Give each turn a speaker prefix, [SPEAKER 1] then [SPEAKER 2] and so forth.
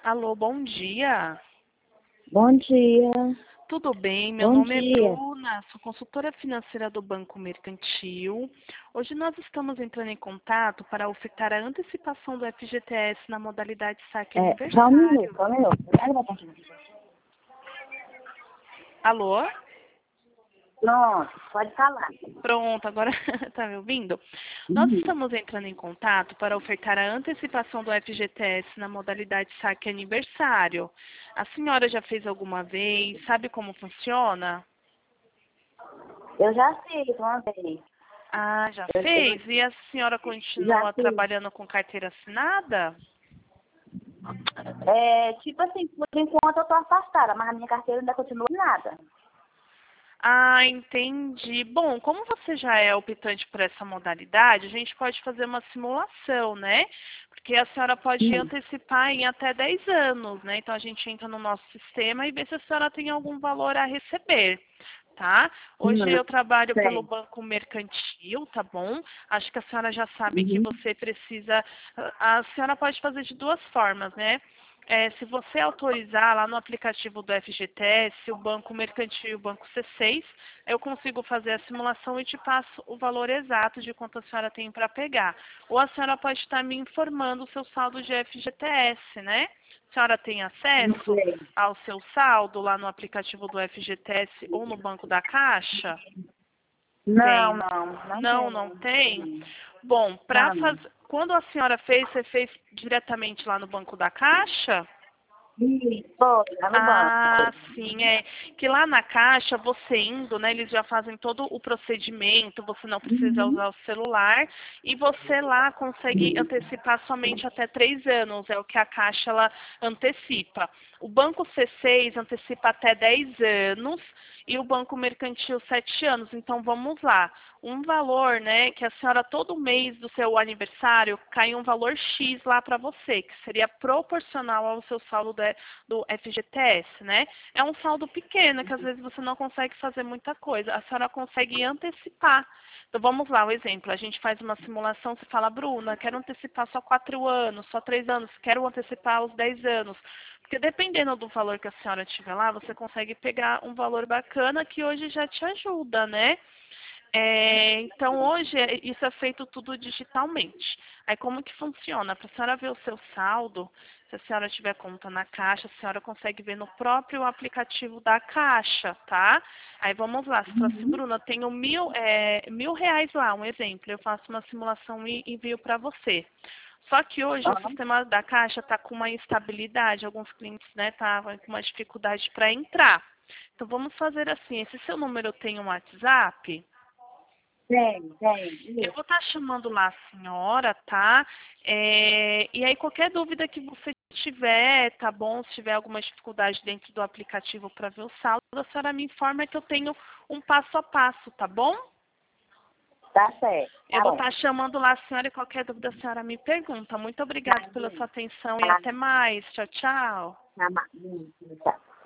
[SPEAKER 1] Alô, bom dia.
[SPEAKER 2] Bom dia.
[SPEAKER 1] Tudo bem? Meu
[SPEAKER 2] Bom
[SPEAKER 1] nome é
[SPEAKER 2] dia.
[SPEAKER 1] Bruna, sou consultora financeira do Banco Mercantil. Hoje nós estamos entrando em contato para ofertar a antecipação do FGTS na modalidade saque
[SPEAKER 2] Só um
[SPEAKER 1] aniversário.
[SPEAKER 2] minuto, só um minuto.
[SPEAKER 1] Alô?
[SPEAKER 2] Pronto, pode falar.
[SPEAKER 1] Pronto, agora está me ouvindo? Nós
[SPEAKER 2] Uhum.
[SPEAKER 1] estamos entrando em contato para ofertar a antecipação do FGTS na modalidade saque aniversário. A senhora já fez alguma vez? Sabe como funciona?
[SPEAKER 2] Eu já fiz uma vez.
[SPEAKER 1] Ah, já
[SPEAKER 2] Eu
[SPEAKER 1] fez? E a senhora
[SPEAKER 2] já
[SPEAKER 1] continua
[SPEAKER 2] fiz.
[SPEAKER 1] trabalhando com carteira assinada?
[SPEAKER 2] Tipo assim, por enquanto eu tô afastada, mas a minha carteira ainda continua nada.
[SPEAKER 1] Ah, entendi. Bom, como você já é optante por essa modalidade, a gente pode fazer uma simulação, né? Porque a senhora pode
[SPEAKER 2] Hum.
[SPEAKER 1] antecipar em até 10 anos, né? Então a gente entra no nosso sistema e vê se a senhora tem algum valor a receber, tá? Hoje eu trabalho pelo
[SPEAKER 2] Sei.
[SPEAKER 1] Banco Mercantil, tá bom? Acho que a senhora já sabe que
[SPEAKER 2] Uhum.
[SPEAKER 1] você precisa. A senhora pode fazer de duas formas, né? Se você autorizar lá no aplicativo do FGTS, o Banco Mercantil e o Banco C6, eu consigo fazer a simulação e te passo o valor exato de quanto a senhora tem para pegar. Ou a senhora pode estar me informando o seu saldo de FGTS, né? A senhora tem
[SPEAKER 2] Não
[SPEAKER 1] acesso
[SPEAKER 2] sei.
[SPEAKER 1] ao seu saldo lá no aplicativo do FGTS ou no Banco da Caixa?
[SPEAKER 2] Não,
[SPEAKER 1] Tem.
[SPEAKER 2] não, não
[SPEAKER 1] Não, não
[SPEAKER 2] tenho.
[SPEAKER 1] tem? Bom, para
[SPEAKER 2] Não.
[SPEAKER 1] fazer. Quando a senhora fez, você fez diretamente lá no Banco da Caixa?
[SPEAKER 2] Foi, lá no
[SPEAKER 1] Ah,
[SPEAKER 2] banco.
[SPEAKER 1] sim, é que lá na Caixa, você indo, né, eles já fazem todo o procedimento, você não precisa
[SPEAKER 2] Uhum.
[SPEAKER 1] usar o celular e você lá consegue antecipar somente até 3 anos, é o que a Caixa ela antecipa. O Banco C6 antecipa até 10 anos e o Banco Mercantil 7 anos. Então vamos lá, um valor, né, que a senhora todo mês do seu aniversário cai um valor X lá para você, que seria proporcional ao seu saldo do FGTS, né? É um saldo pequeno, que às vezes você não consegue fazer muita coisa. A senhora consegue antecipar. Então vamos lá, o exemplo. A gente faz uma simulação, você fala, Bruna, quero antecipar só 4 anos, só 3 anos, quero antecipar os 10 anos. Porque dependendo do valor que a senhora tiver lá, você consegue pegar um valor bacana que hoje já te ajuda, né? Então, hoje, isso é feito tudo digitalmente. Aí, como que funciona? Para a senhora ver o seu saldo, se a senhora tiver conta na Caixa, a senhora consegue ver no próprio aplicativo da Caixa, tá? Aí, vamos lá. Se fala assim, Bruna, tenho R$ 1.000 lá, um exemplo. Eu faço uma simulação e envio para você. Só que hoje o sistema da Caixa está com uma instabilidade, alguns clientes estavam com uma dificuldade para entrar. Então, vamos fazer assim, esse seu número tem um WhatsApp?
[SPEAKER 2] Tem.
[SPEAKER 1] Eu
[SPEAKER 2] Isso.
[SPEAKER 1] vou estar chamando lá a senhora, tá? E aí, qualquer dúvida que você tiver, tá bom? Se tiver alguma dificuldade dentro do aplicativo para ver o saldo, a senhora me informa que eu tenho um passo a passo, tá bom?
[SPEAKER 2] Tá certo.
[SPEAKER 1] Eu
[SPEAKER 2] Tá
[SPEAKER 1] vou
[SPEAKER 2] bom.
[SPEAKER 1] estar chamando lá a senhora e qualquer dúvida a senhora me pergunta. Muito obrigada pela
[SPEAKER 2] Imagina.
[SPEAKER 1] sua atenção e
[SPEAKER 2] Tá,
[SPEAKER 1] até mais. Tchau, tchau.
[SPEAKER 2] tá, tá.